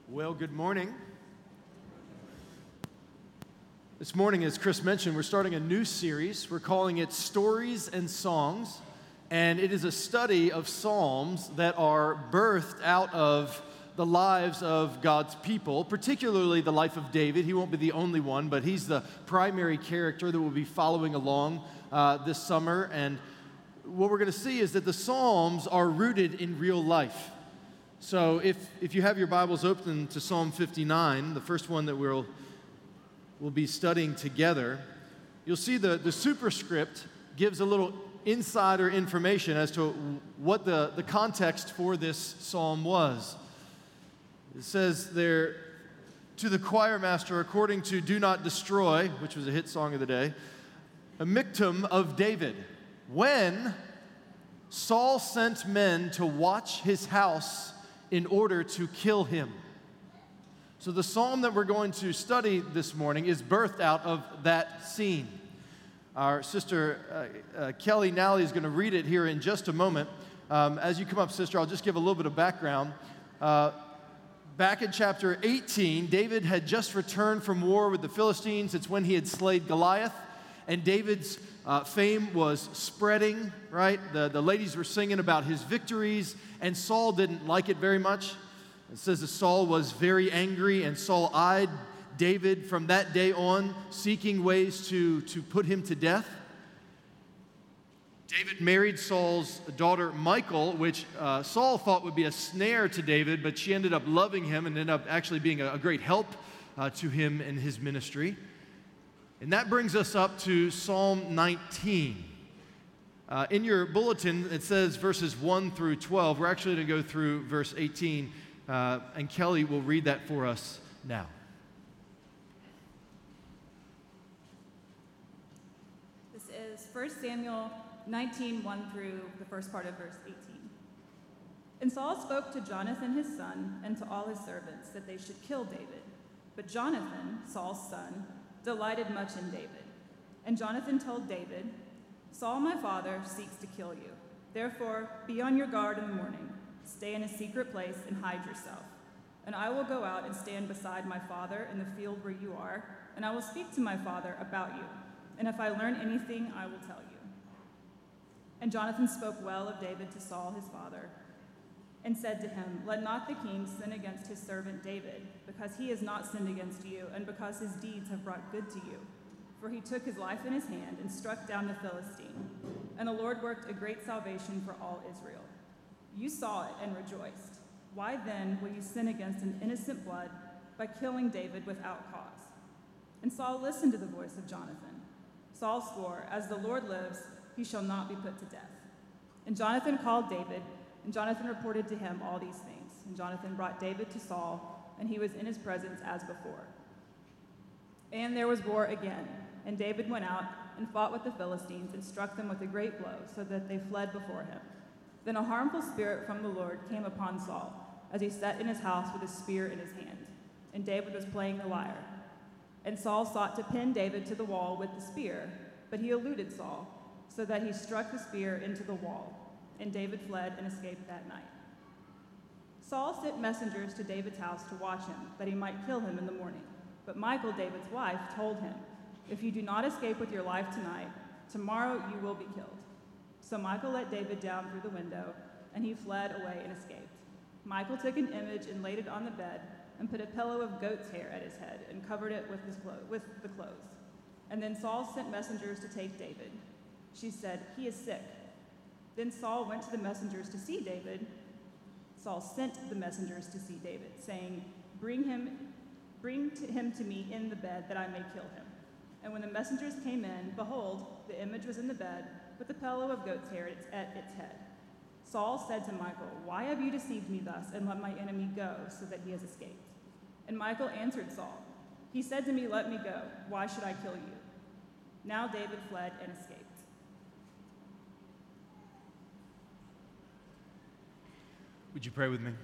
Well, good morning. This morning, as Chris mentioned, we're starting a new series. We're calling it Stories and Songs, and it is a study of psalms that are birthed out of the lives of God's people, particularly the life of David. He won't be the only one, but he's the primary character that we'll be following along this summer. And what we're going to see is that the psalms are rooted in real life. So if you have your Bibles open to Psalm 59, the first one that we'll be studying together, you'll see the superscript gives a little insider information as to what the context for this psalm was. It says there, to the choir master, according to Do Not Destroy, which was a hit song of the day, a Michtam of David. When Saul sent men to watch his house in order to kill him. So the psalm that we're going to study this morning is birthed out of that scene. Our sister Kelly Nally is going to read it here in just a moment. As you come up, sister, I'll just give a little bit of background. Back in chapter 18, David had just returned from war with the Philistines. It's when he had slayed Goliath, and David's fame was spreading, right? The ladies were singing about his victories, and Saul didn't like it very much. It says that Saul was very angry, and Saul eyed David from that day on, seeking ways to put him to death. David married Saul's daughter, Michal, which Saul thought would be a snare to David, but she ended up loving him and ended up actually being a great help to him in his ministry. And that brings us up to Psalm 19. In your bulletin, it says verses 1 through 12. We're actually going to go through verse 18, and Kelly will read that for us now. This is 1 Samuel 19, 1 through the first part of verse 18. And Saul spoke to Jonathan his son and to all his servants that they should kill David. But Jonathan, Saul's son, delighted much in David. And Jonathan told David, Saul my father seeks to kill you. Therefore, be on your guard in the morning. Stay in a secret place and hide yourself. And I will go out and stand beside my father in the field where you are, and I will speak to my father about you. And if I learn anything, I will tell you. And Jonathan spoke well of David to Saul his father, and said to him, Let not the king sin against his servant David, because he has not sinned against you, and because his deeds have brought good to you. For he took his life in his hand and struck down the Philistine. And the Lord worked a great salvation for all Israel. You saw it and rejoiced. Why then will you sin against an innocent blood by killing David without cause? And Saul listened to the voice of Jonathan. Saul swore, As the Lord lives, he shall not be put to death. And Jonathan called David, and Jonathan reported to him all these things. And Jonathan brought David to Saul, and he was in his presence as before. And there was war again, and David went out and fought with the Philistines and struck them with a great blow, so that they fled before him. Then a harmful spirit from the Lord came upon Saul, as he sat in his house with a spear in his hand, and David was playing the lyre. And Saul sought to pin David to the wall with the spear, but he eluded Saul, so that he struck the spear into the wall, and David fled and escaped that night. Saul sent messengers to David's house to watch him, that he might kill him in the morning. But Michal, David's wife, told him, If you do not escape with your life tonight, tomorrow you will be killed. So Michal let David down through the window, and he fled away and escaped. Michal took an image and laid it on the bed, and put a pillow of goat's hair at his head, and covered it with the clothes. And then Saul sent messengers to take David. She said, He is sick. Then Saul went to the messengers to see David. Saul sent the messengers to see David, saying, Bring him to me in the bed, that I may kill him. And when the messengers came in, behold, the image was in the bed, with the pillow of goat's hair at its head. Saul said to Michal, Why have you deceived me thus, and let my enemy go, so that he has escaped? And Michal answered Saul, He said to me, Let me go. Why should I kill you? Now David fled and escaped. Would you pray with me?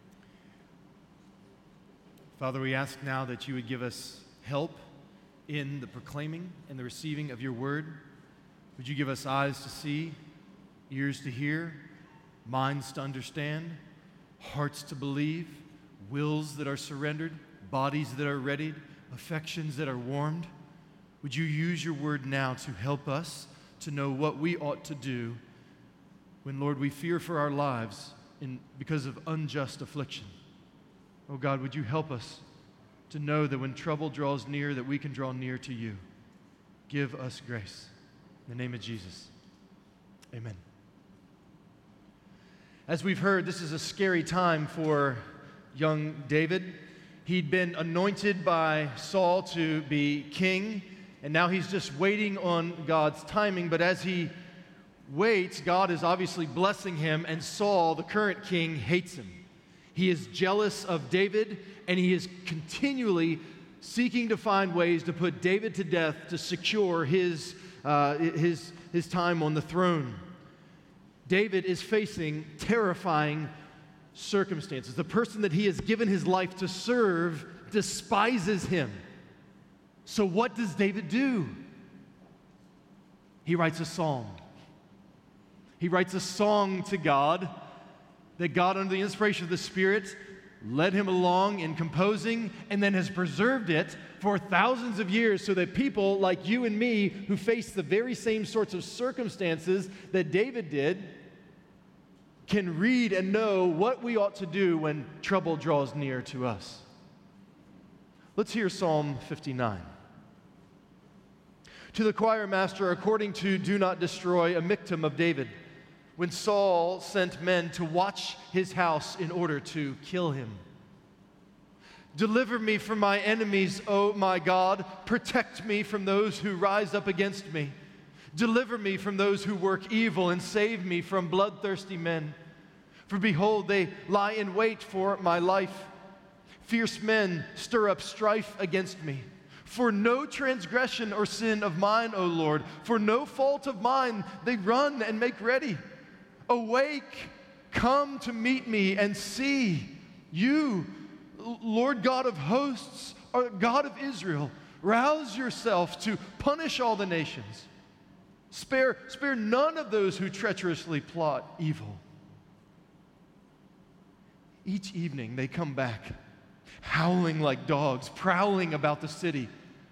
Father, we ask now that you would give us help in the proclaiming and the receiving of your word. Would you give us eyes to see, ears to hear, minds to understand, hearts to believe, wills that are surrendered, bodies that are readied, affections that are warmed. Would you use your word now to help us to know what we ought to do when, Lord, we fear for our lives because of unjust affliction? Oh God, would you help us to know that when trouble draws near, that we can draw near to you. Give us grace. In the name of Jesus, amen. As we've heard, this is a scary time for young David. He'd been anointed by Saul to be king, and now he's just waiting on God's timing. But as he waits, God is obviously blessing him, and Saul, the current king, hates him. He is jealous of David, and he is continually seeking to find ways to put David to death to secure his time on the throne. David is facing terrifying circumstances. The person that he has given his life to serve despises him. So what does David do? He writes a psalm. He writes a song to God that God, under the inspiration of the Spirit, led him along in composing and then has preserved it for thousands of years so that people like you and me who face the very same sorts of circumstances that David did can read and know what we ought to do when trouble draws near to us. Let's hear Psalm 59. To the choir master, according to Do Not Destroy, a miktam of David, when Saul sent men to watch his house in order to kill him. Deliver me from my enemies, O my God. Protect me from those who rise up against me. Deliver me from those who work evil, and save me from bloodthirsty men. For behold, they lie in wait for my life. Fierce men stir up strife against me. For no transgression or sin of mine, O Lord, for no fault of mine, they run and make ready. Awake, come to meet me and see. You, Lord God of hosts, are God of Israel. Rouse yourself to punish all the nations. Spare none of those who treacherously plot evil. Each evening they come back, howling like dogs, prowling about the city.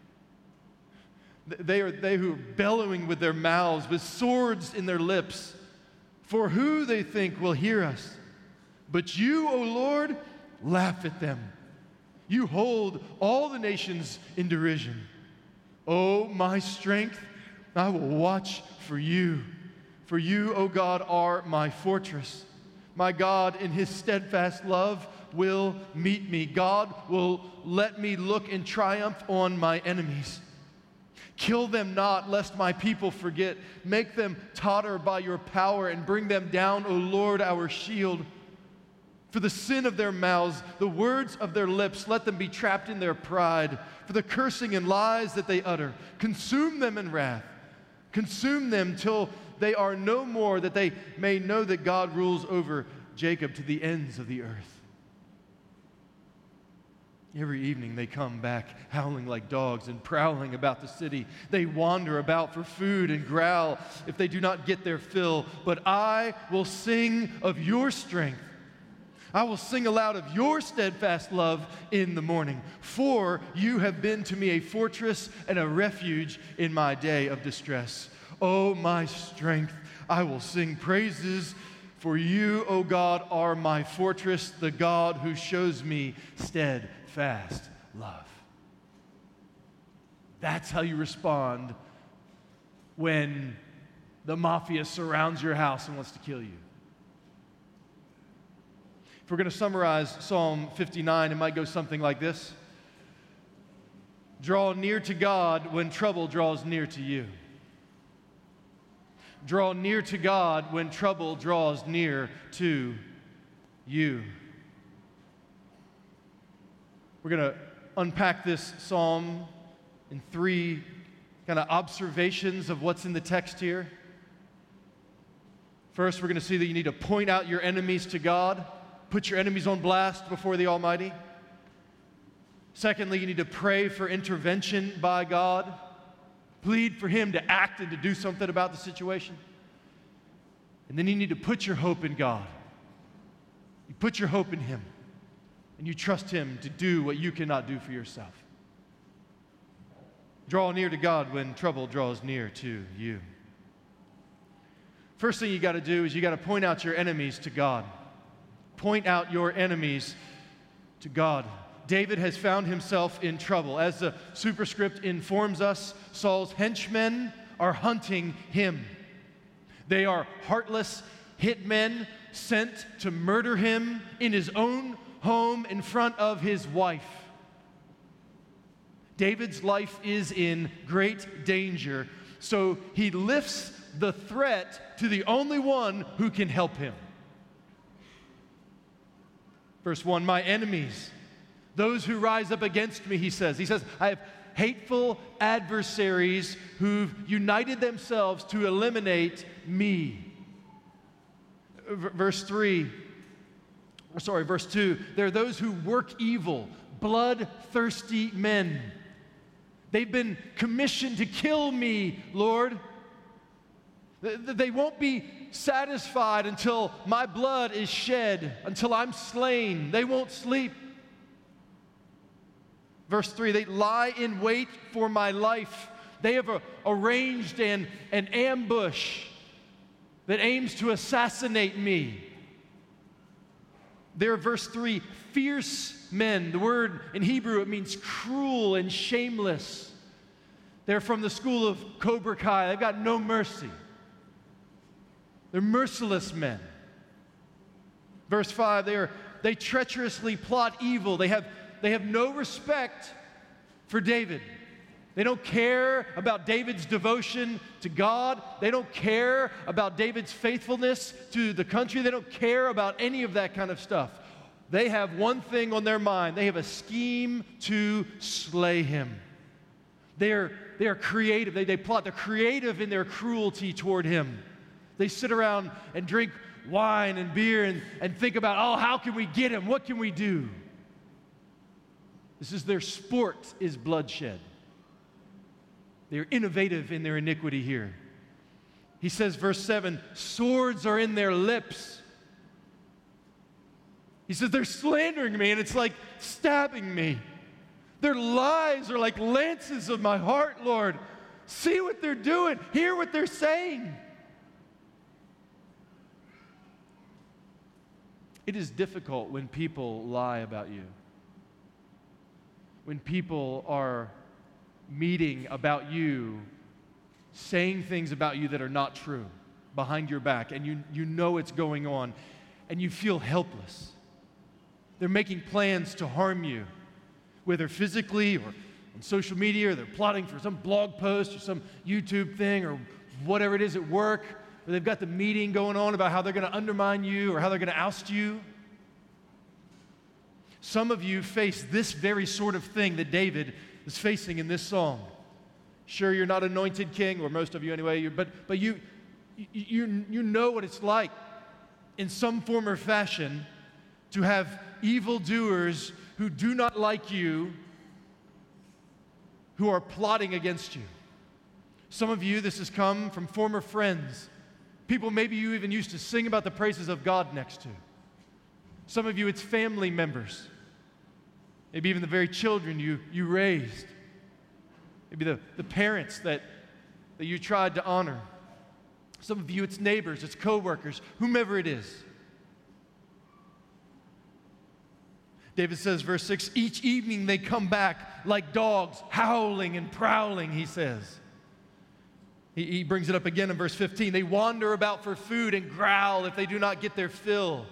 They who are bellowing with their mouths, with swords in their lips. For who they think will hear us? But you, O Lord, laugh at them. You hold all the nations in derision. O my strength, I will watch for you. For you, O God, are my fortress. My God, in his steadfast love, will meet me. God will let me look in triumph on my enemies. Kill them not, lest my people forget. Make them totter by your power and bring them down, O Lord, our shield. For the sin of their mouths, the words of their lips, let them be trapped in their pride. For the cursing and lies that they utter, consume them in wrath. Consume them till they are no more, that they may know that God rules over Jacob to the ends of the earth. Every evening they come back howling like dogs and prowling about the city. They wander about for food and growl if they do not get their fill. But I will sing of your strength. I will sing aloud of your steadfast love in the morning. For you have been to me a fortress and a refuge in my day of distress. O my strength, I will sing praises. For you, O God, are my fortress, the God who shows me steadfast love. That's how you respond when the mafia surrounds your house and wants to kill you. If we're going to summarize Psalm 59, it might go something like this. Draw near to God when trouble draws near to you. Draw near to God when trouble draws near to you. We're going to unpack this psalm in three kind of observations of what's in the text here. First, we're going to see that you need to point out your enemies to God. Put your enemies on blast before the Almighty. Secondly, you need to pray for intervention by God. Plead for Him to act and to do something about the situation. And then you need to put your hope in God. You put your hope in Him. and you trust Him to do what you cannot do for yourself. Draw near to God when trouble draws near to you. First thing you got to do is you got to point out your enemies to God. Point out your enemies to God. David has found himself in trouble. As the superscript informs us, Saul's henchmen are hunting him. They are heartless hitmen sent to murder him in his own home in front of his wife. David's life is in great danger, so he lifts the threat to the only one who can help him. Verse 1, my enemies, those who rise up against me, he says, I have hateful adversaries who've united themselves to eliminate me. Verse 2, there are those who work evil, bloodthirsty men. They've been commissioned to kill me, Lord. They won't be satisfied until my blood is shed, until I'm slain. They won't sleep. Verse 3, they lie in wait for my life. They have arranged an ambush that aims to assassinate me. They're, verse 3, fierce men. The word in Hebrew, it means cruel and shameless. They're from the school of Cobra Kai. They've got no mercy. They're merciless men. Verse 5, they treacherously plot evil. They have no respect for David. They don't care about David's devotion to God. They don't care about David's faithfulness to the country. They don't care about any of that kind of stuff. They have one thing on their mind. They have a scheme to slay him. They are creative. They plot. They're creative in their cruelty toward him. They sit around and drink wine and beer and think about, oh, how can we get him? What can we do? This is their sport, is bloodshed. They're innovative in their iniquity here. He says, verse 7, swords are in their lips. He says, they're slandering me, and it's like stabbing me. Their lies are like lances of my heart, Lord. See what they're doing. Hear what they're saying. It is difficult when people lie about you. When people are meeting about you, saying things about you that are not true behind your back, and you know it's going on, and you feel helpless. They're making plans to harm you, whether physically or on social media, or they're plotting for some blog post or some YouTube thing or whatever it is at work, or they've got the meeting going on about how they're going to undermine you or how they're going to oust you. Some of you face this very sort of thing that David is facing in this song. Sure, you're not anointed king, or most of you anyway, but you know what it's like in some form or fashion to have evildoers who do not like you, who are plotting against you. Some of you, this has come from former friends, people maybe you even used to sing about the praises of God next to. Some of you, it's family members. Maybe even the very children you raised. Maybe the parents that you tried to honor. Some of you, it's neighbors, it's coworkers, whomever it is. David says, verse 6, each evening they come back like dogs, howling and prowling, he says. He brings it up again in verse 15. They wander about for food and growl if they do not get their fill.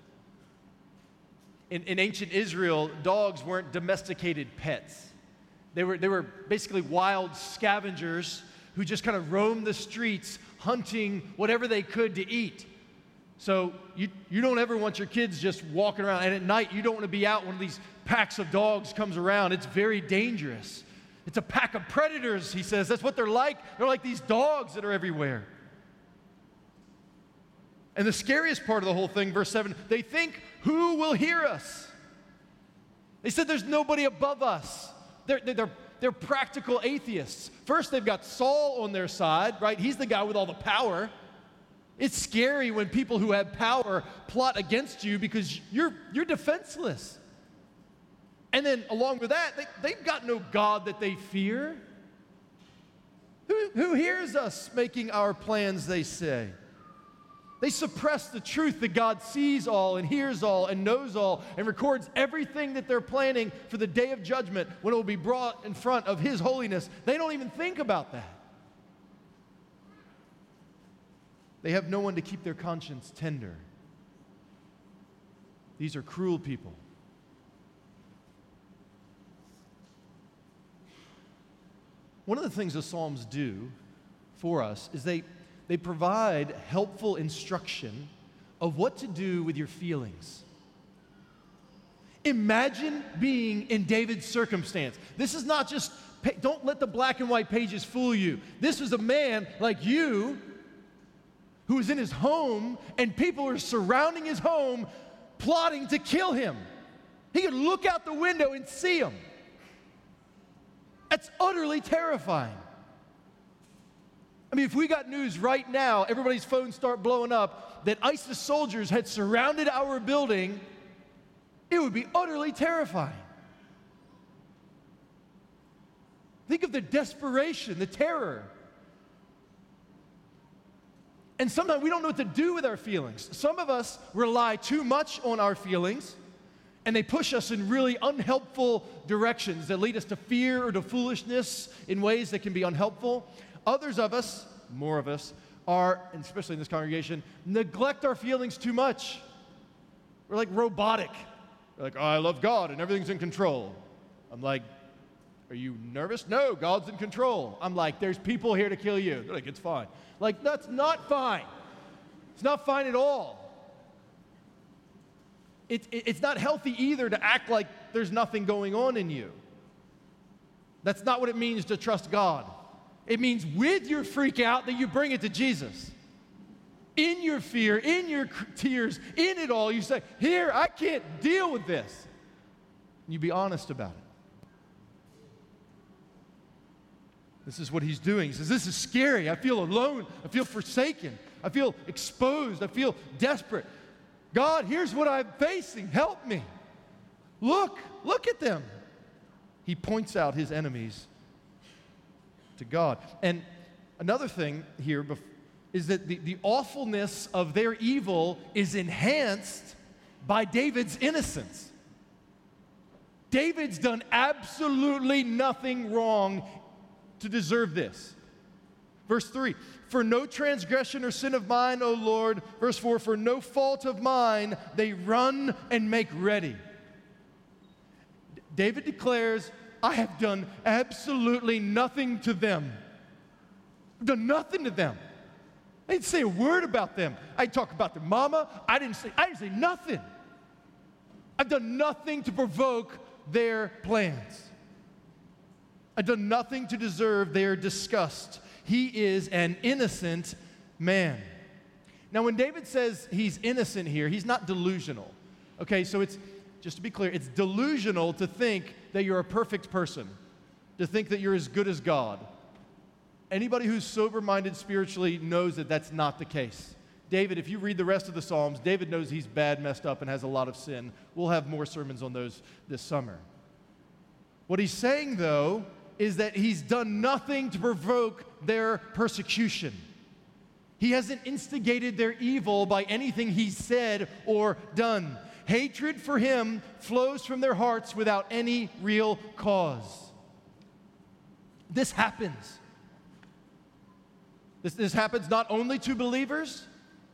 In ancient Israel, dogs weren't domesticated pets. They were basically wild scavengers who just kind of roamed the streets hunting whatever they could to eat. So you don't ever want your kids just walking around, and at night you don't want to be out when these packs of dogs comes around. It's very dangerous. It's a pack of predators, he says. That's what they're like. They're like these dogs that are everywhere. And the scariest part of the whole thing, verse 7, they think, who will hear us? They said there's nobody above us. They're practical atheists. First, they've got Saul on their side, right? He's the guy with all the power. It's scary when people who have power plot against you because you're defenseless. And then along with that, they've got no God that they fear. Who hears us making our plans, they say? They suppress the truth that God sees all and hears all and knows all and records everything that they're planning for the day of judgment when it will be brought in front of His holiness. They don't even think about that. They have no one to keep their conscience tender. These are cruel people. One of the things the Psalms do for us is they provide helpful instruction of what to do with your feelings. Imagine being in David's circumstance. This is not just, don't let the black and white pages fool you. This was a man like you who was in his home, and people were surrounding his home plotting to kill him. He could look out the window and see him. That's utterly terrifying. I mean, if we got news right now, everybody's phones start blowing up, that ISIS soldiers had surrounded our building, it would be utterly terrifying. Think of the desperation, the terror. And sometimes we don't know what to do with our feelings. Some of us rely too much on our feelings, and they push us in really unhelpful directions that lead us to fear or to foolishness in ways that can be unhelpful. Others of us, more of us, and especially in this congregation, neglect our feelings too much. We're like robotic. We're like, oh, I love God and everything's in control. I'm like, are you nervous? No, God's in control. I'm like, there's people here to kill you. They're like, it's fine. Like, that's not fine. It's not fine at all. It's not healthy either to act like there's nothing going on in you. That's not what it means to trust God. It means with your freak out that you bring it to Jesus. In your fear, in your tears, in it all, you say, here, I can't deal with this. And you be honest about it. This is what he's doing. He says, this is scary. I feel alone. I feel forsaken. I feel exposed. I feel desperate. God, here's what I'm facing. Help me. Look at them. He points out his enemies to God. And another thing here is that the awfulness of their evil is enhanced by David's innocence. David's done absolutely nothing wrong to deserve this. Verse 3, for no transgression or sin of mine, O Lord. Verse 4, for no fault of mine, they run and make ready. David declares, I have done absolutely nothing to them. I've done nothing to them. I didn't say a word about them. I didn't talk about their mama. I didn't say nothing. I've done nothing to provoke their plans. I've done nothing to deserve their disgust. He is an innocent man. Now, when David says he's innocent here, he's not delusional. Okay, so it's, just to be clear, it's delusional to think that you're a perfect person, to think that you're as good as God. Anybody who's sober-minded spiritually knows that that's not the case. David, if you read the rest of the Psalms, David knows he's bad, messed up, and has a lot of sin. We'll have more sermons on those this summer. What he's saying, though, is that he's done nothing to provoke their persecution. He hasn't instigated their evil by anything he's said or done. Hatred for him flows from their hearts without any real cause. This happens. This happens not only to believers,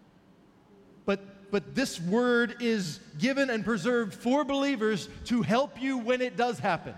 but this word is given and preserved for believers to help you when it does happen.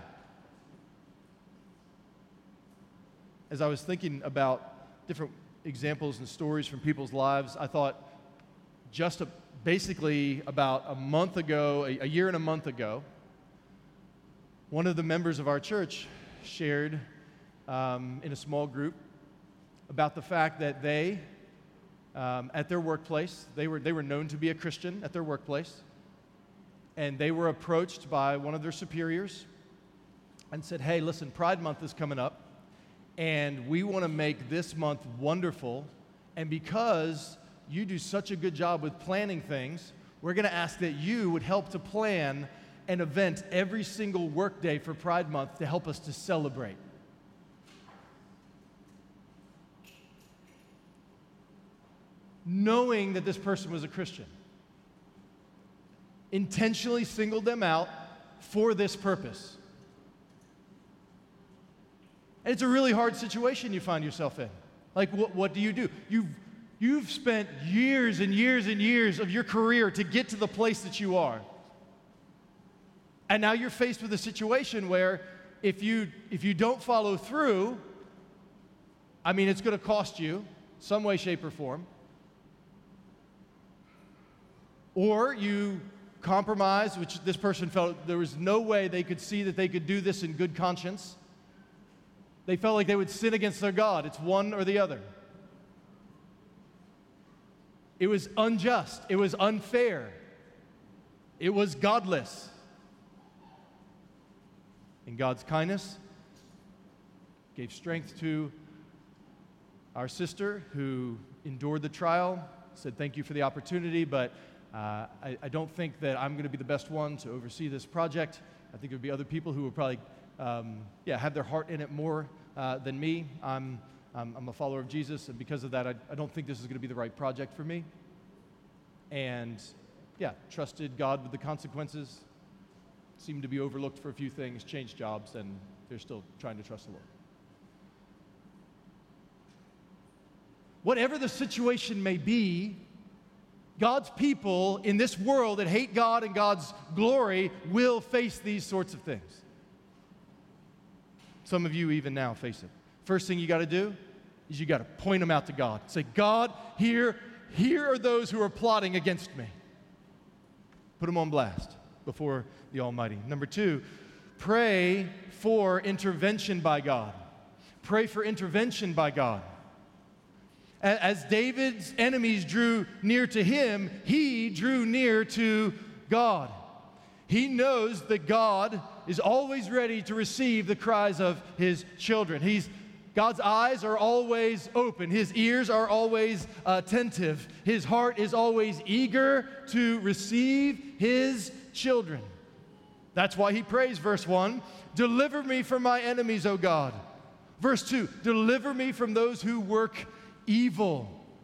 As I was thinking about different examples and stories from people's lives, I thought basically about a month ago, a year and a month ago, one of the members of our church shared in a small group about the fact that they, at their workplace, they were known to be a Christian at their workplace, and they were approached by one of their superiors and said, hey, listen, Pride Month is coming up, and we want to make this month wonderful, and because you do such a good job with planning things, we're going to ask that you would help to plan an event every single workday for Pride Month to help us to celebrate. Knowing that this person was a Christian, intentionally singled them out for this purpose. And it's a really hard situation you find yourself in. Like, what do you do? You've spent years and years and years of your career to get to the place that you are. And now you're faced with a situation where if you don't follow through, I mean, it's going to cost you some way, shape, or form. Or you compromise, which this person felt there was no way they could see that they could do this in good conscience. They felt like they would sin against their God. It's one or the other. It was unjust. It was unfair. It was godless. In God's kindness, gave strength to our sister who endured the trial, said thank you for the opportunity, but I don't think that I'm going to be the best one to oversee this project. I think there would be other people who would probably have their heart in it more than me. I'm a follower of Jesus, and because of that, I don't think this is going to be the right project for me. And trusted God with the consequences, seemed to be overlooked for a few things, changed jobs, and they're still trying to trust the Lord. Whatever the situation may be, God's people in this world that hate God and God's glory will face these sorts of things. Some of you even now face it. First thing you got to do is you got to point them out to God. Say, God, here are those who are plotting against me. Put them on blast before the Almighty. Number two, pray for intervention by God. Pray for intervention by God. As David's enemies drew near to him, he drew near to God. He knows that God is always ready to receive the cries of his children. God's eyes are always open. His ears are always attentive. His heart is always eager to receive his children. That's why he prays, verse 1, deliver me from my enemies, O God. Verse 2, deliver me from those who work evil.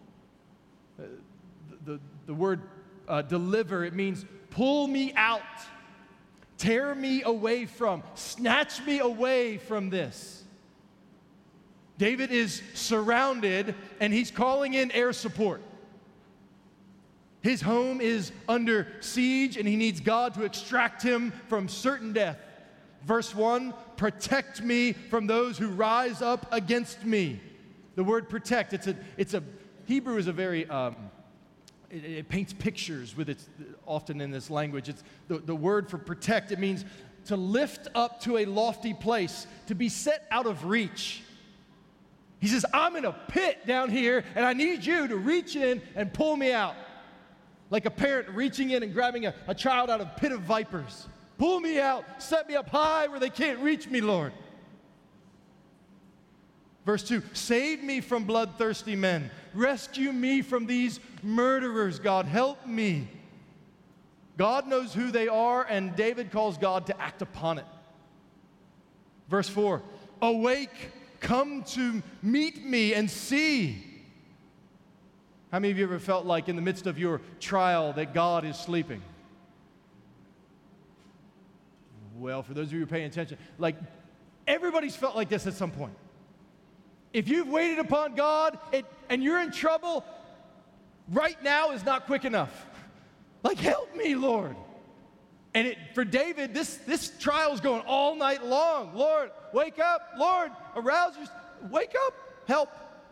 The word deliver, it means pull me out, tear me away from, snatch me away from this. David is surrounded and he's calling in air support. His home is under siege and he needs God to extract him from certain death. Verse 1, protect me from those who rise up against me. The word protect, Hebrew is a very, it paints pictures with its, often in this language. It's the word for protect, it means to lift up to a lofty place, to be set out of reach. He says, I'm in a pit down here, and I need you to reach in and pull me out. Like a parent reaching in and grabbing a child out of a pit of vipers. Pull me out, set me up high where they can't reach me, Lord. Verse 2, save me from bloodthirsty men. Rescue me from these murderers, God. Help me. God knows who they are, and David calls God to act upon it. Verse 4, awake, come to meet me and see. How many of you ever felt like in the midst of your trial that God is sleeping? Well, for those of you who are paying attention, like everybody's felt like this at some point. If you've waited upon God and you're in trouble, right now is not quick enough. Like, help me, Lord. And for David, this trial is going all night long. Lord, wake up. Lord, arouse yourself. Wake up. Help.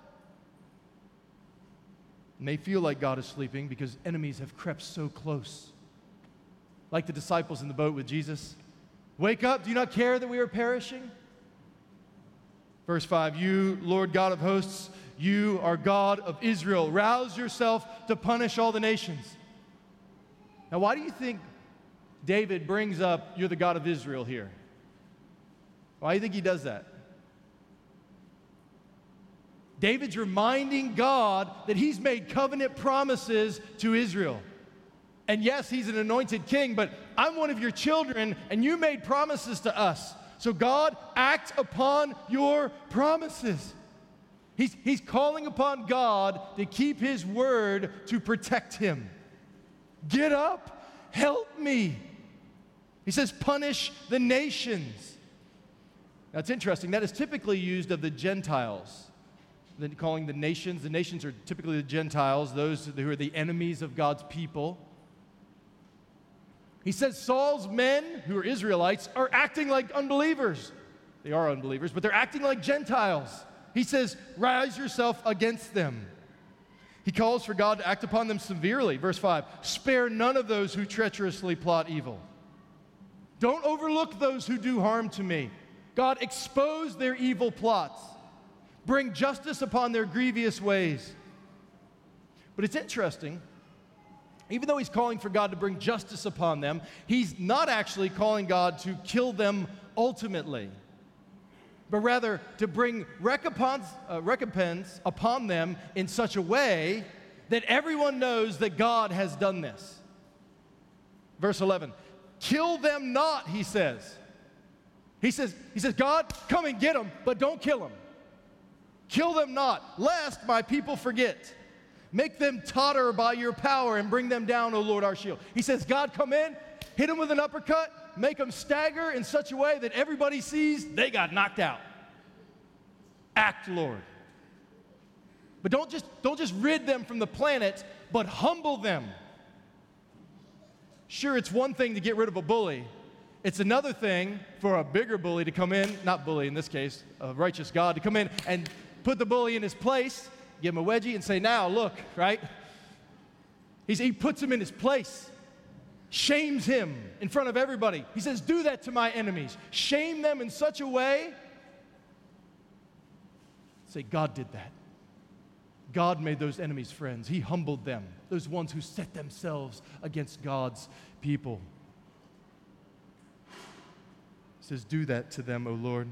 And they feel like God is sleeping because enemies have crept so close. Like the disciples in the boat with Jesus. Wake up. Do you not care that we are perishing? Verse 5, you, Lord God of hosts, you are God of Israel. Rouse yourself to punish all the nations. Now, why do you think David brings up, you're the God of Israel here? Why do you think he does that? David's reminding God that he's made covenant promises to Israel. And yes, he's an anointed king, but I'm one of your children, and you made promises to us. So God, act upon your promises. He's calling upon God to keep his word to protect him. Get up, help me. He says, punish the nations. Now it's interesting, that is typically used of the Gentiles. Then calling the nations are typically the Gentiles, those who are the enemies of God's people. He says Saul's men, who are Israelites, are acting like unbelievers. They are unbelievers, but they're acting like Gentiles. He says, rise yourself against them. He calls for God to act upon them severely. Verse 5, spare none of those who treacherously plot evil. Don't overlook those who do harm to me. God, expose their evil plots. Bring justice upon their grievous ways. But it's interesting, even though he's calling for God to bring justice upon them, he's not actually calling God to kill them ultimately, but rather to bring recompense upon them in such a way that everyone knows that God has done this. Verse 11, kill them not, he says. He says, God, come and get them, but don't kill them. Kill them not, lest my people forget. Make them totter by your power and bring them down, O Lord, our shield. He says, God, come in, hit them with an uppercut, make them stagger in such a way that everybody sees they got knocked out. Act, Lord. But don't just rid them from the planet, but humble them. Sure, it's one thing to get rid of a bully. It's another thing for a bigger bully to come in, not bully in this case, a righteous God, to come in and put the bully in his place, give him a wedgie and say, now look, right? He puts him in his place, shames him in front of everybody. He says, do that to my enemies. Shame them in such a way. Say, God did that. God made those enemies friends. He humbled them, those ones who set themselves against God's people. He says, do that to them, O Lord.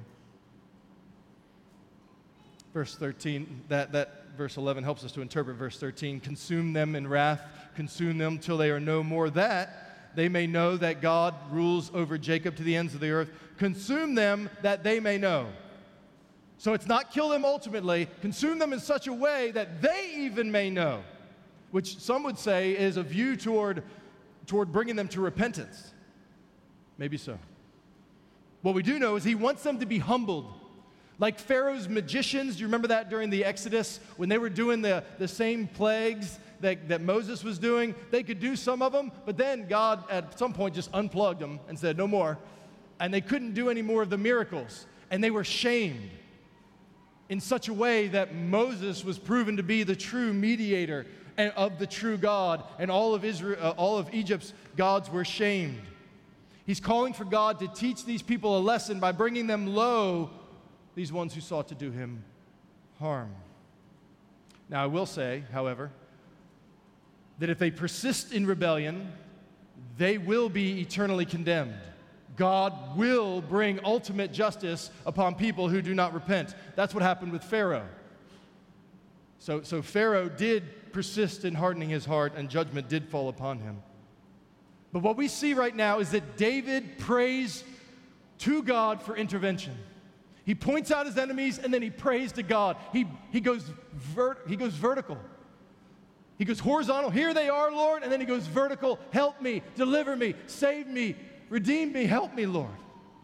Verse 13, that verse 11 helps us to interpret verse 13. Consume them in wrath, consume them till they are no more, that they may know that God rules over Jacob to the ends of the earth. Consume them that they may know. So it's not kill them ultimately, consume them in such a way that they even may know, which some would say is a view toward bringing them to repentance. Maybe so. What we do know is he wants them to be humbled. Like Pharaoh's magicians, do you remember that during the Exodus when they were doing the same plagues that Moses was doing? They could do some of them, but then God at some point just unplugged them and said, no more. And they couldn't do any more of the miracles. And they were shamed in such a way that Moses was proven to be the true mediator of the true God, and all of Israel, all of Egypt's gods were shamed. He's calling for God to teach these people a lesson by bringing them low, these ones who sought to do him harm. Now, I will say, however, that if they persist in rebellion, they will be eternally condemned. God will bring ultimate justice upon people who do not repent. That's what happened with Pharaoh. So Pharaoh did persist in hardening his heart, and judgment did fall upon him. But what we see right now is that David prays to God for intervention. He points out his enemies, and then he prays to God. He goes vertical. He goes horizontal. Here they are, Lord. And then he goes vertical. Help me, deliver me, save me, redeem me, help me, Lord.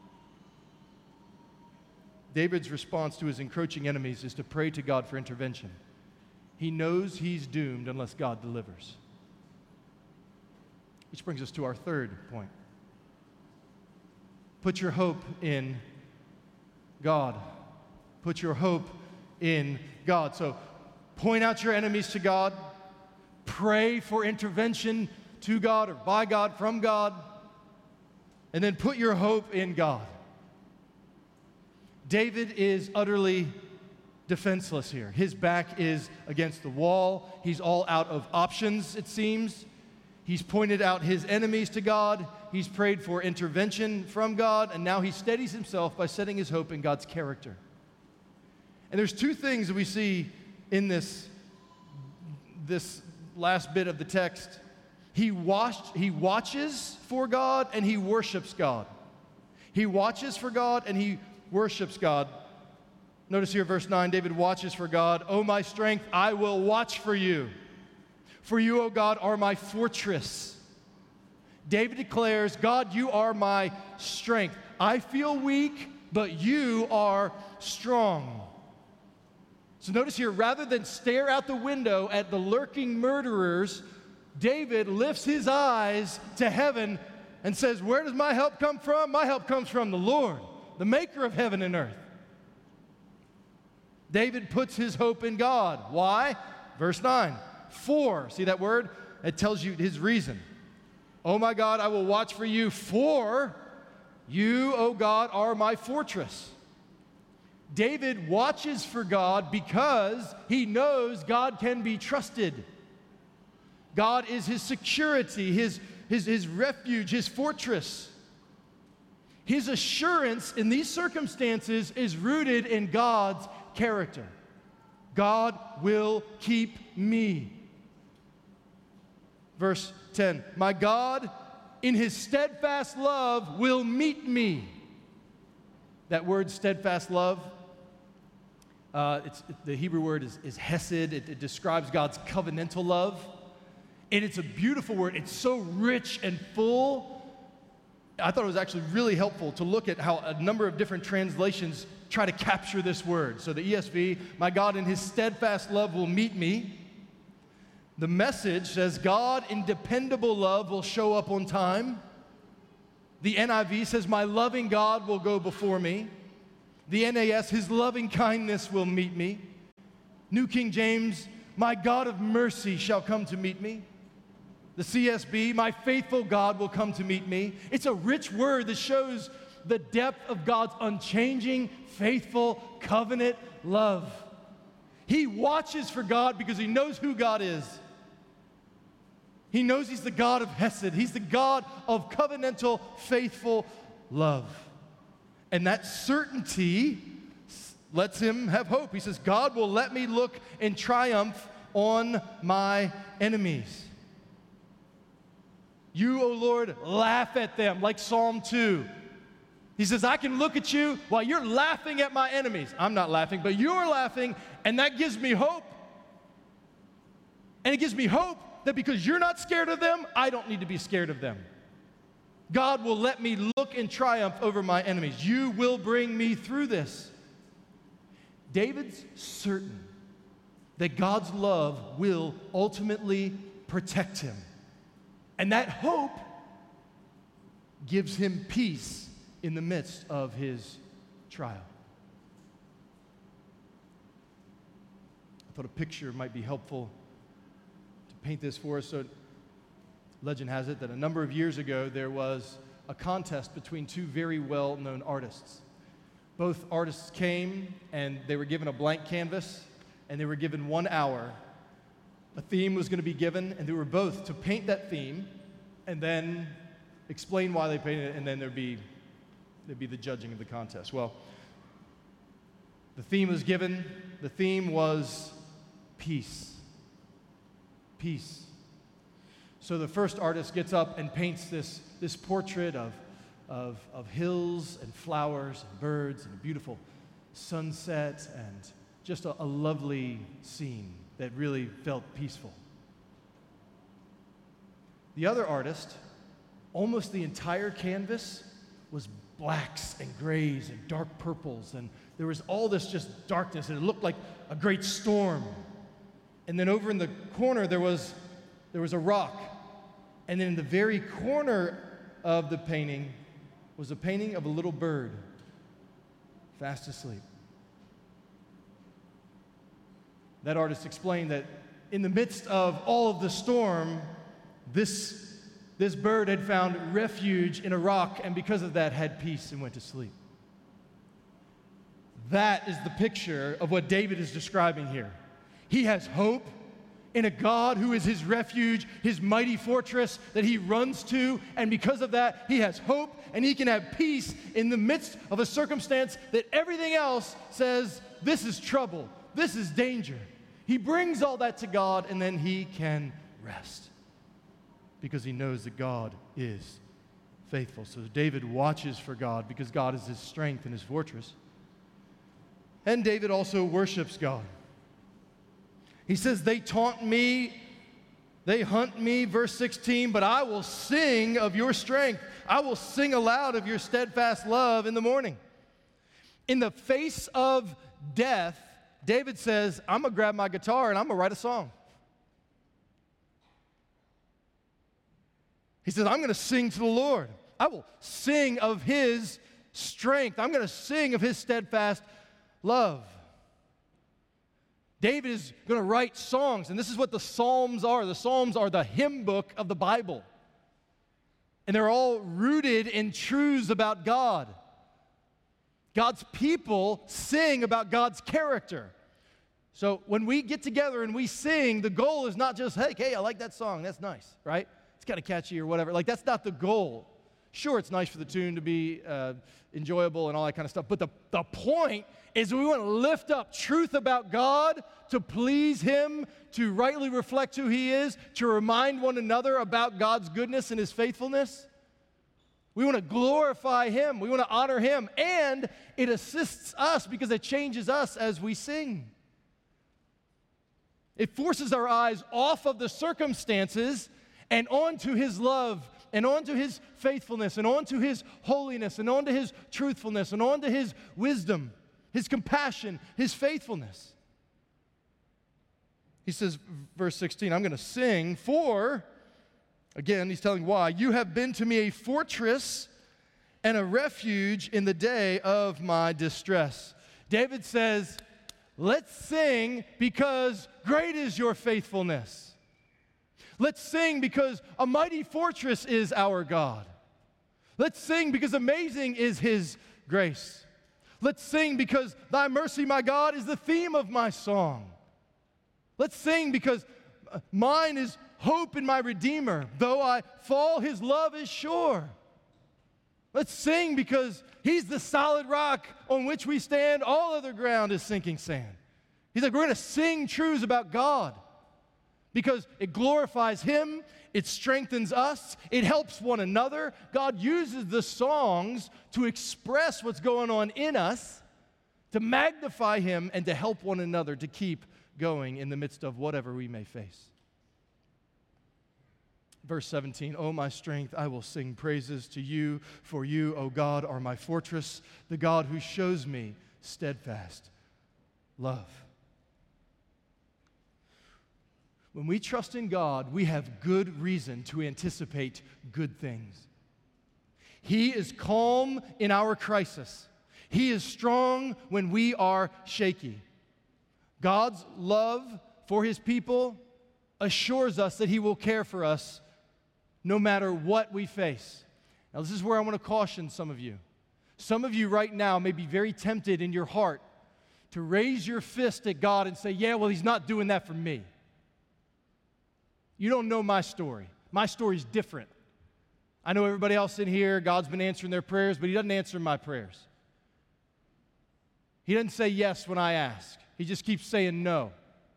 David's response to his encroaching enemies is to pray to God for intervention. He knows he's doomed unless God delivers. Which brings us to our third point. Put your hope in God. Put your hope in God. So point out your enemies to God. Pray for intervention to God or by God, from God. And then put your hope in God. David is utterly defenseless here. His back is against the wall. He's all out of options, it seems. He's pointed out his enemies to God. He's prayed for intervention from God. And now he steadies himself by setting his hope in God's character. And there's two things that we see in this last bit of the text. He watches for God and he worships God. He watches for God and he worships God. Notice here, verse 9, David watches for God. O my strength, I will watch for you. For you, O God, are my fortress. David declares, God, you are my strength. I feel weak, but you are strong. So notice here, rather than stare out the window at the lurking murderers, David lifts his eyes to heaven and says, where does my help come from? My help comes from the Lord, the maker of heaven and earth. David puts his hope in God. Why? Verse 9. For, see that word? It tells you his reason. Oh my God, I will watch for you, for you, O God, are my fortress. David watches for God because he knows God can be trusted. God is his security, his refuge, his fortress. His assurance in these circumstances is rooted in God's character. God will keep me. Verse 10, my God in his steadfast love will meet me. That word steadfast love, the Hebrew word is hesed. It describes God's covenantal love. And it's a beautiful word. It's so rich and full. I thought it was actually really helpful to look at how a number of different translations try to capture this word. So the ESV, my God in his steadfast love will meet me. The Message says, God in dependable love will show up on time. The NIV says, my loving God will go before me. The NAS, his loving kindness will meet me. New King James, my God of mercy shall come to meet me. The CSB, my faithful God will come to meet me. It's a rich word that shows the depth of God's unchanging, faithful, covenant love. He watches for God because he knows who God is. He knows he's the God of Hesed. He's the God of covenantal, faithful love. And that certainty lets him have hope. He says, God will let me look in triumph on my enemies. You, O Lord, laugh at them, like Psalm 2. He says, I can look at you while you're laughing at my enemies. I'm not laughing, but you're laughing, and that gives me hope. And it gives me hope that because you're not scared of them, I don't need to be scared of them. God will let me look in triumph over my enemies. You will bring me through this. David's certain that God's love will ultimately protect him. And that hope gives him peace in the midst of his trial. I thought a picture might be helpful to paint this for us. So, legend has it that a number of years ago there was a contest between two very well-known artists. Both artists came and they were given a blank canvas and they were given 1 hour. A theme was going to be given, and they were both to paint that theme and then explain why they painted it, and then there'd be the judging of the contest. Well, the theme was given. The theme was peace. Peace. So the first artist gets up and paints this portrait of hills and flowers and birds and a beautiful sunset and just a lovely scene that really felt peaceful. The other artist, almost the entire canvas was blacks and grays and dark purples, and there was all this just darkness, and it looked like a great storm. And then over in the corner there was a rock, and then in the very corner of the painting was a painting of a little bird fast asleep. That artist explained that in the midst of all of the storm, this bird had found refuge in a rock, and because of that had peace and went to sleep. That is the picture of what David is describing here. He has hope in a God who is his refuge, his mighty fortress that he runs to, and because of that, he has hope and he can have peace in the midst of a circumstance that everything else says, this is trouble, this is danger. He brings all that to God, and then he can rest. because he knows that God is faithful. So David watches for God because God is his strength and his fortress. And David also worships God. He says, they taunt me, they hunt me, verse 16, but I will sing of your strength. I will sing aloud of your steadfast love in the morning. In the face of death, David says, I'm going to grab my guitar and I'm going to write a song. He says, I'm going to sing to the Lord. I will sing of his strength. I'm going to sing of his steadfast love. David is going to write songs, and this is what the Psalms are. The Psalms are the hymn book of the Bible. And they're all rooted in truths about God. God's people sing about God's character. So when we get together and we sing, the goal is not just, hey, I like that song, that's nice, right? It's kind of catchy or whatever. Like, that's not the goal. Sure, it's nice for the tune to be enjoyable and all that kind of stuff, but the point is we want to lift up truth about God to please him, to rightly reflect who he is, to remind one another about God's goodness and his faithfulness. We want to glorify him. We want to honor him. And it assists us because it changes us as we sing. It forces our eyes off of the circumstances and onto his love and onto his faithfulness and onto his holiness and onto his truthfulness and onto his wisdom, his compassion, his faithfulness. He says, verse 16, I'm going to sing for, again, he's telling why, you have been to me a fortress and a refuge in the day of my distress. David says, let's sing because great is your faithfulness. Let's sing because a mighty fortress is our God. Let's sing because amazing is his grace. Let's sing because thy mercy, my God, is the theme of my song. Let's sing because mine is hope in my Redeemer. Though I fall, his love is sure. Let's sing because he's the solid rock on which we stand. All other ground is sinking sand. He's like, we're going to sing truths about God because it glorifies him, it strengthens us, it helps one another. God uses the songs to express what's going on in us, to magnify him, and to help one another to keep going in the midst of whatever we may face. Verse 17, O my strength, I will sing praises to you, for you, O God, are my fortress, the God who shows me steadfast love. When we trust in God, we have good reason to anticipate good things. He is calm in our crisis. He is strong when we are shaky. God's love for his people assures us that he will care for us no matter what we face. Now, this is where I want to caution some of you. Some of you right now may be very tempted in your heart to raise your fist at God and say, yeah, well, he's not doing that for me. You don't know my story. My story's different. I know everybody else in here, God's been answering their prayers, but he doesn't answer my prayers. He doesn't say yes when I ask. He just keeps saying no.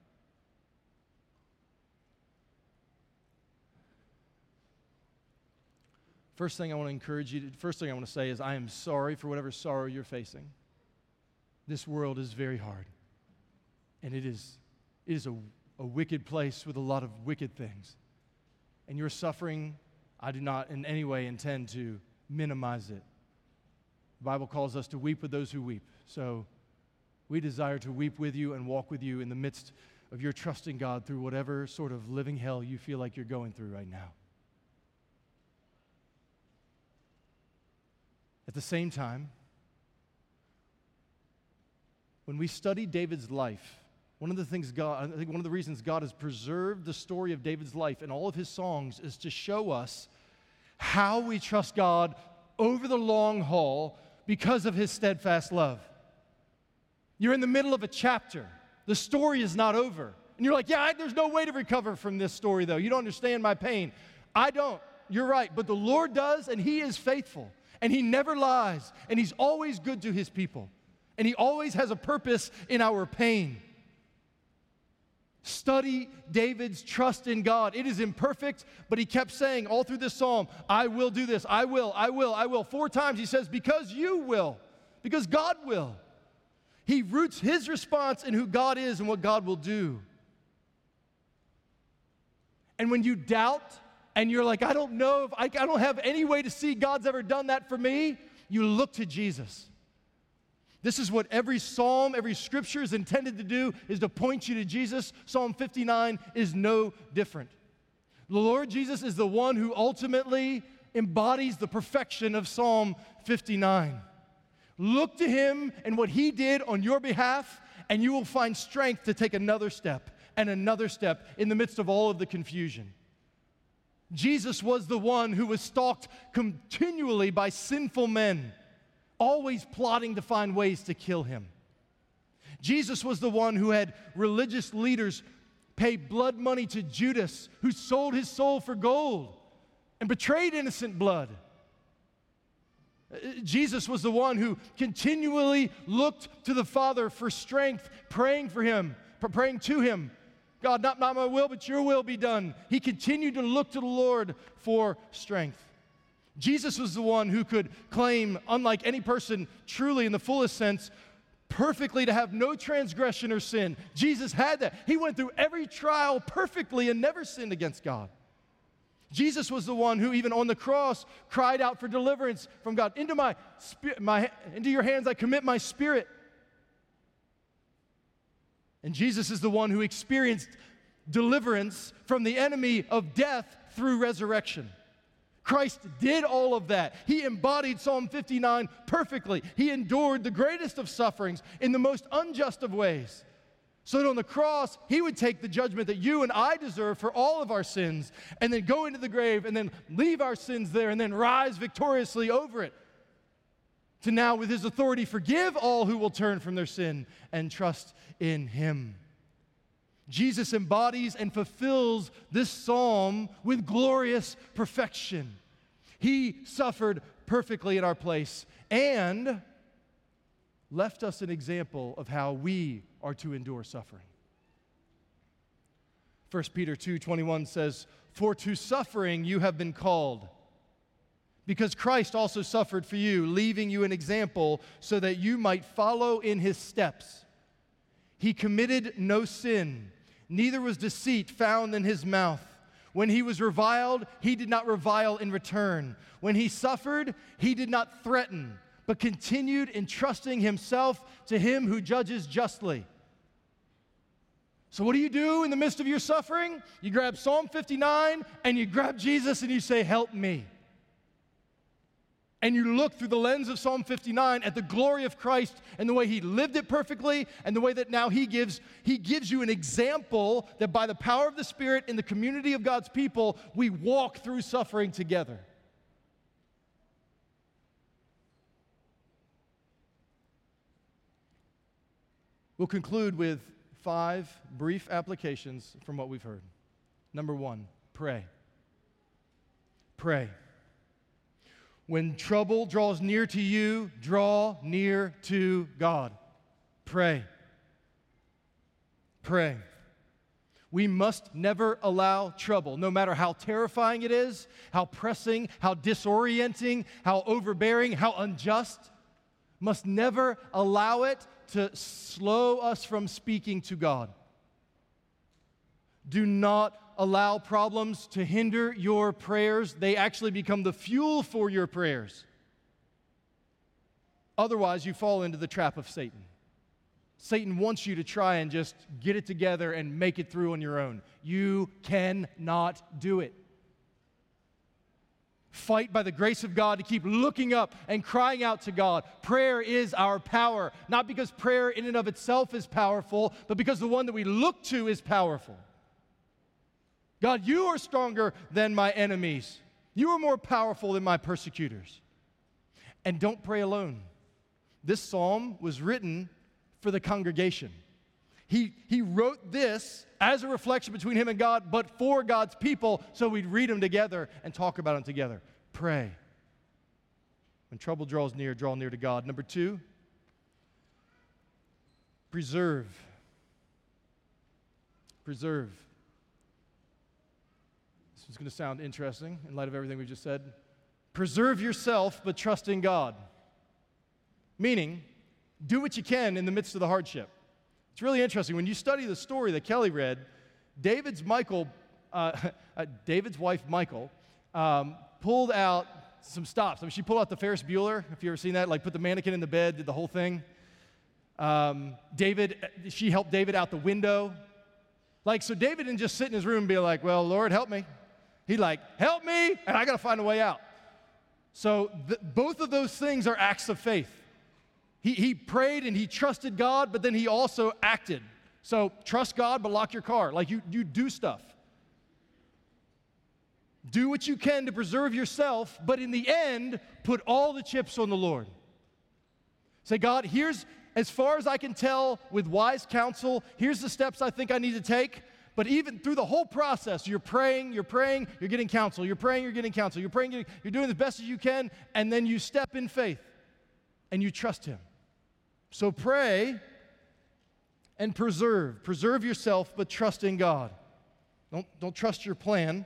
First thing I want to say is I am sorry for whatever sorrow you're facing. This world is very hard. And it is a wicked place with a lot of wicked things. And your suffering, I do not in any way intend to minimize it. The Bible calls us to weep with those who weep. So we desire to weep with you and walk with you in the midst of your trusting God through whatever sort of living hell you feel like you're going through right now. At the same time, when we study David's life, I think one of the reasons God has preserved the story of David's life in all of his songs is to show us how we trust God over the long haul because of his steadfast love. You're in the middle of a chapter. The story is not over. And you're like, yeah, there's no way to recover from this story, though. You don't understand my pain. I don't. You're right. But the Lord does, and he is faithful. And he never lies. And he's always good to his people. And he always has a purpose in our pain. Study David's trust in God. It is imperfect, but he kept saying all through this psalm, I will do this, I will, I will, I will. 4 times he says, because you will, because God will. He roots his response in who God is and what God will do. And when you doubt and you're like, I don't know, if I don't have any way to see God's ever done that for me, you look to Jesus. This is what every psalm, every scripture is intended to do, is to point you to Jesus. Psalm 59 is no different. The Lord Jesus is the one who ultimately embodies the perfection of Psalm 59. Look to him and what he did on your behalf, and you will find strength to take another step and another step in the midst of all of the confusion. Jesus was the one who was stalked continually by sinful men, always plotting to find ways to kill him. Jesus was the one who had religious leaders pay blood money to Judas, who sold his soul for gold and betrayed innocent blood. Jesus was the one who continually looked to the Father for strength, praying for him, praying to him. God, not my will, but your will be done. He continued to look to the Lord for strength. Jesus was the one who could claim, unlike any person truly in the fullest sense, perfectly to have no transgression or sin. Jesus had that. He went through every trial perfectly and never sinned against God. Jesus was the one who, even on the cross, cried out for deliverance from God. Into your hands I commit my spirit. And Jesus is the one who experienced deliverance from the enemy of death through resurrection. Christ did all of that. He embodied Psalm 59 perfectly. He endured the greatest of sufferings in the most unjust of ways, so that on the cross, he would take the judgment that you and I deserve for all of our sins, and then go into the grave, and then leave our sins there, and then rise victoriously over it, to now, with his authority, forgive all who will turn from their sin and trust in him. Jesus embodies and fulfills this psalm with glorious perfection. He suffered perfectly in our place and left us an example of how we are to endure suffering. 1 Peter 2:21 says, "For to suffering you have been called, because Christ also suffered for you, leaving you an example so that you might follow in his steps. He committed no sin, neither was deceit found in his mouth. When he was reviled, he did not revile in return. When he suffered, he did not threaten, but continued entrusting himself to him who judges justly." So what do you do in the midst of your suffering? You grab Psalm 59 and you grab Jesus and you say, "Help me." And you look through the lens of Psalm 59 at the glory of Christ and the way he lived it perfectly, and the way that now he gives you an example that by the power of the Spirit in the community of God's people, we walk through suffering together. We'll conclude with 5 brief applications from what we've heard. Number 1, pray. Pray. When trouble draws near to you, draw near to God. Pray. Pray. We must never allow trouble, no matter how terrifying it is, how pressing, how disorienting, how overbearing, how unjust, must never allow it to slow us from speaking to God. Do not allow problems to hinder your prayers. They actually become the fuel for your prayers. Otherwise, you fall into the trap of Satan. Satan wants you to try and just get it together and make it through on your own. You cannot do it. Fight by the grace of God to keep looking up and crying out to God. Prayer is our power, not because prayer in and of itself is powerful, but because the one that we look to is powerful. God, you are stronger than my enemies. You are more powerful than my persecutors. And don't pray alone. This psalm was written for the congregation. He wrote this as a reflection between him and God, but for God's people, so we'd read them together and talk about them together. Pray. When trouble draws near, draw near to God. Number 2, preserve. preserve. This is going to sound interesting in light of everything we just said. Preserve yourself, but trust in God. Meaning, do what you can in the midst of the hardship. It's really interesting. When you study the story that Kelly read, David's wife, Michal, pulled out some stops. I mean, she pulled out the Ferris Bueller, if you've ever seen that, like put the mannequin in the bed, did the whole thing. She helped David out the window. Like, so David didn't just sit in his room and be like, well, Lord, help me. He'd like, help me, and I got to find a way out. So both of those things are acts of faith. He prayed and he trusted God, but then he also acted. So trust God, but lock your car. Like, you do stuff. Do what you can to preserve yourself, but in the end, put all the chips on the Lord. Say, God, here's, as far as I can tell with wise counsel, here's the steps I think I need to take. But even through the whole process, you're praying, you're getting counsel. You're praying, you're getting counsel. You're praying, you're doing the best as you can, and then you step in faith, and you trust Him. So pray and preserve. Preserve yourself, but trust in God. Don't trust your plan,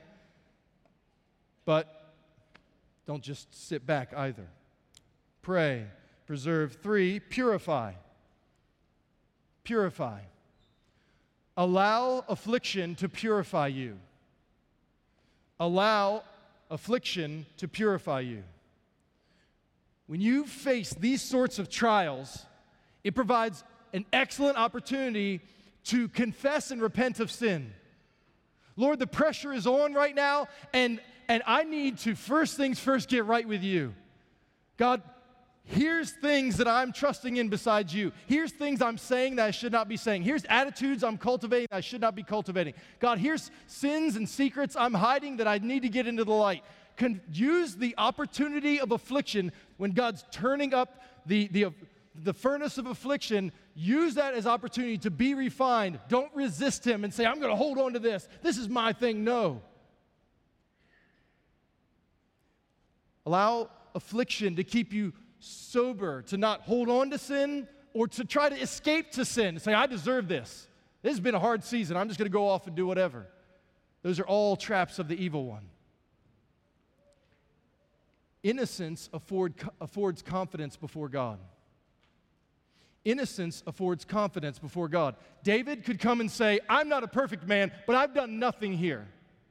but don't just sit back either. Pray, preserve. 3, purify. Purify. Allow affliction to purify you. Allow affliction to purify you. When you face these sorts of trials, it provides an excellent opportunity to confess and repent of sin. Lord, the pressure is on right now, and I need to, first things first, get right with you. God, here's things that I'm trusting in besides you. Here's things I'm saying that I should not be saying. Here's attitudes I'm cultivating that I should not be cultivating. God, here's sins and secrets I'm hiding that I need to get into the light. Use the opportunity of affliction when God's turning up the furnace of affliction. Use that as opportunity to be refined. Don't resist Him and say, I'm going to hold on to this. This is my thing. No. Allow affliction to keep you sober, to not hold on to sin or to try to escape to sin. Say, I deserve this. This has been a hard season. I'm just going to go off and do whatever. Those are all traps of the evil one. Innocence affords confidence before God. Innocence affords confidence before God. David could come and say, I'm not a perfect man, but I've done nothing here.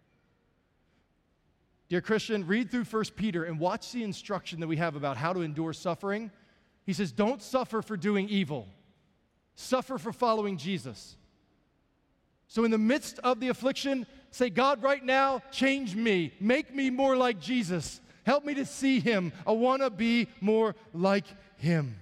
Dear Christian, read through 1 Peter and watch the instruction that we have about how to endure suffering. He says, don't suffer for doing evil. Suffer for following Jesus. So in the midst of the affliction, say, God, right now, change me. Make me more like Jesus. Help me to see Him. I want to be more like Him.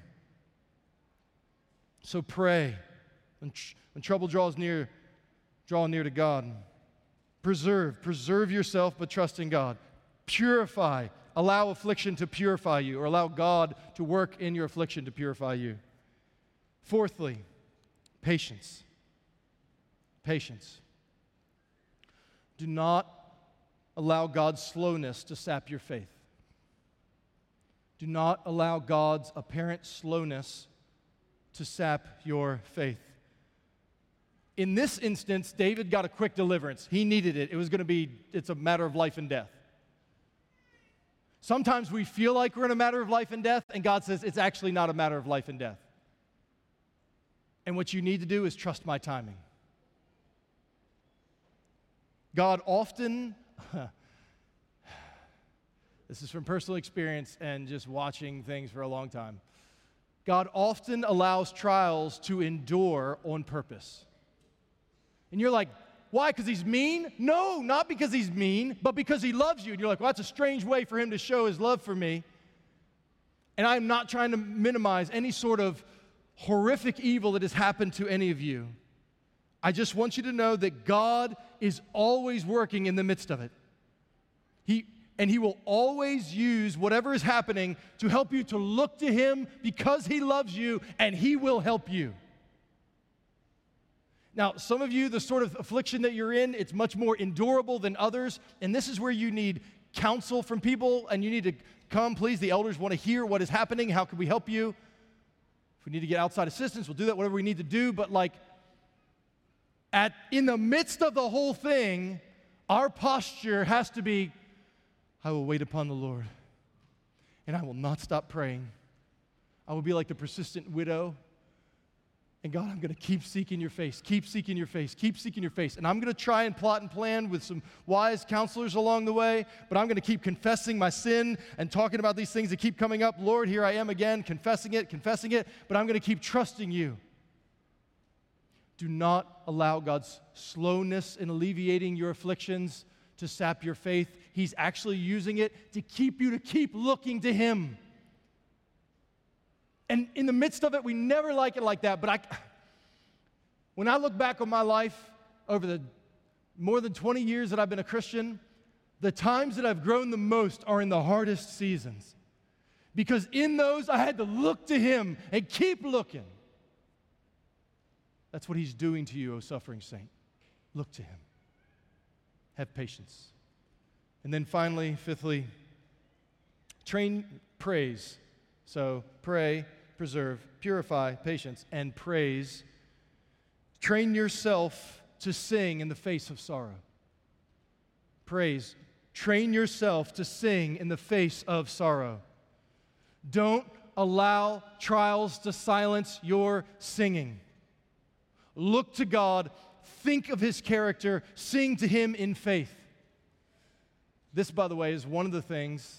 So pray. When trouble draws near, draw near to God. Preserve yourself, but trust in God. Purify. Allow affliction to purify you, or allow God to work in your affliction to purify you. Fourthly, patience. Patience. Do not allow God's slowness to sap your faith. Do not allow God's apparent slowness to sap your faith. In this instance, David got a quick deliverance. He needed it. It's a matter of life and death. Sometimes we feel like we're in a matter of life and death, and God says it's actually not a matter of life and death. And what you need to do is trust my timing. God often, this is from personal experience and just watching things for a long time. God often allows trials to endure on purpose. And you're like, why? Because He's mean? No, not because He's mean, but because He loves you. And you're like, well, that's a strange way for Him to show His love for me. And I'm not trying to minimize any sort of horrific evil that has happened to any of you. I just want you to know that God is always working in the midst of it. He will always use whatever is happening to help you to look to Him because He loves you, and He will help you. Now, some of you, the sort of affliction that you're in, it's much more endurable than others, and this is where you need counsel from people, and you need to come, please. The elders want to hear what is happening. How can we help you? If we need to get outside assistance, we'll do that, whatever we need to do, but in the midst of the whole thing, our posture has to be, I will wait upon the Lord, and I will not stop praying. I will be like the persistent widow. And God, I'm going to keep seeking your face, keep seeking your face, keep seeking your face. And I'm going to try and plot and plan with some wise counselors along the way, but I'm going to keep confessing my sin and talking about these things that keep coming up. Lord, here I am again, confessing it, but I'm going to keep trusting you. Do not allow God's slowness in alleviating your afflictions to sap your faith. He's actually using it to keep you to keep looking to Him. And in the midst of it, we never like it like that. But when I look back on my life over the more than 20 years that I've been a Christian, the times that I've grown the most are in the hardest seasons. Because in those, I had to look to Him and keep looking. That's what He's doing to you, O suffering saint. Look to Him. Have patience. And then finally, fifthly, train praise. So pray, preserve, purify, patience, and praise. Train yourself to sing in the face of sorrow. Praise. Train yourself to sing in the face of sorrow. Don't allow trials to silence your singing. Look to God, think of His character, sing to Him in faith. This, by the way, is one of the things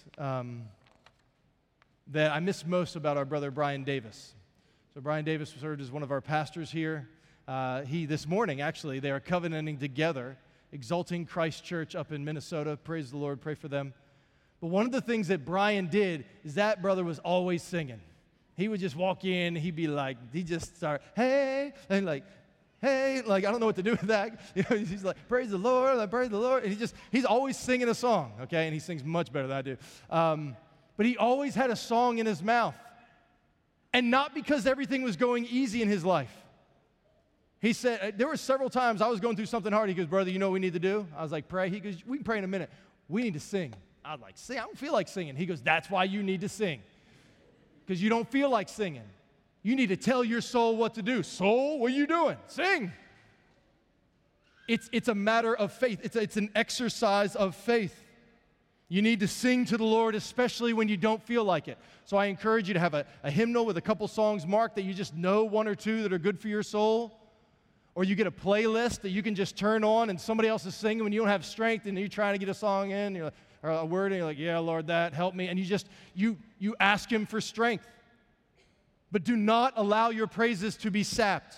that I miss most about our brother Brian Davis. So Brian Davis served as one of our pastors here. This morning, actually, they are covenanting together, Exalting Christ Church up in Minnesota. Praise the Lord, pray for them. But one of the things that Brian did is that brother was always singing. He would just walk in, he'd just start, hey, and like, hey, like, I don't know what to do with that. He's like, praise the Lord, and he's always singing a song, okay? And he sings much better than I do. But he always had a song in his mouth. And not because everything was going easy in his life. He said, there were several times I was going through something hard. He goes, brother, you know what we need to do? I was like, pray. He goes, we can pray in a minute. We need to sing. I was like, sing? I don't feel like singing. He goes, that's why you need to sing. Because you don't feel like singing. You need to tell your soul what to do. Soul, what are you doing? Sing. It's a matter of faith. It's an exercise of faith. You need to sing to the Lord, especially when you don't feel like it. So I encourage you to have a hymnal with a couple songs marked that you just know one or two that are good for your soul. Or you get a playlist that you can just turn on and somebody else is singing when you don't have strength and you're trying to get a song in or a word and you're like, yeah, Lord, that, help me. And you ask Him for strength. But do not allow your praises to be sapped.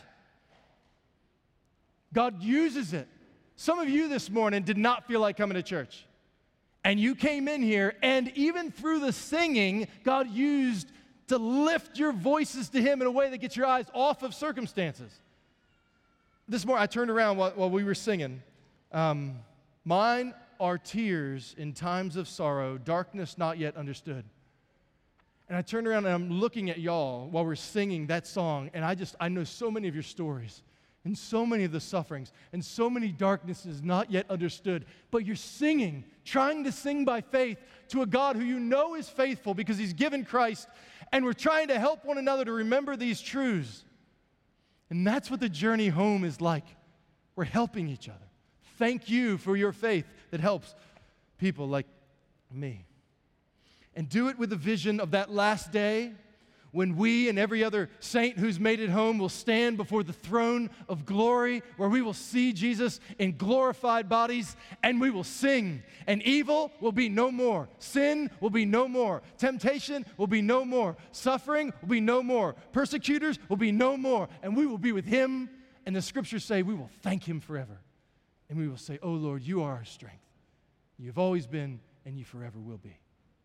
God uses it. Some of you this morning did not feel like coming to church. And you came in here, and even through the singing, God used to lift your voices to Him in a way that gets your eyes off of circumstances. This morning, I turned around while we were singing. Mine are tears in times of sorrow, darkness not yet understood. And I turned around and I'm looking at y'all while we're singing that song, and I know so many of your stories. And so many of the sufferings, and so many darknesses not yet understood. But you're singing, trying to sing by faith to a God who you know is faithful because He's given Christ. And we're trying to help one another to remember these truths. And that's what the journey home is like. We're helping each other. Thank you for your faith that helps people like me. And do it with the vision of that last day when we and every other saint who's made it home will stand before the throne of glory, where we will see Jesus in glorified bodies, and we will sing, and evil will be no more. Sin will be no more. Temptation will be no more. Suffering will be no more. Persecutors will be no more. And we will be with Him, and the Scriptures say we will thank Him forever. And we will say, oh Lord, you are our strength. You've always been, and you forever will be.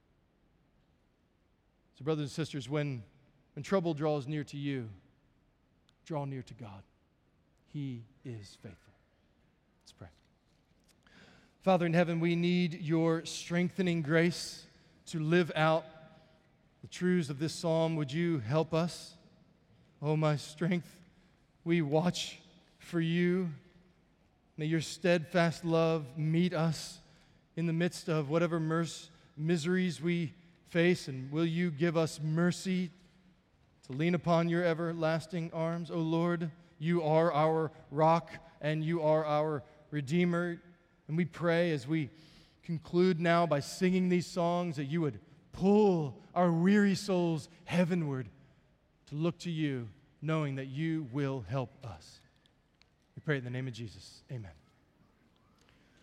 So brothers and sisters, when trouble draws near to you, draw near to God. He is faithful. Let's pray. Father in heaven, we need your strengthening grace to live out the truths of this psalm. Would you help us? Oh, my strength, we watch for you. May your steadfast love meet us in the midst of whatever miseries we face, and will you give us mercy to lean upon your everlasting arms? O Lord, you are our rock and you are our Redeemer. And we pray as we conclude now by singing these songs that you would pull our weary souls heavenward to look to you, knowing that you will help us. We pray in the name of Jesus. Amen.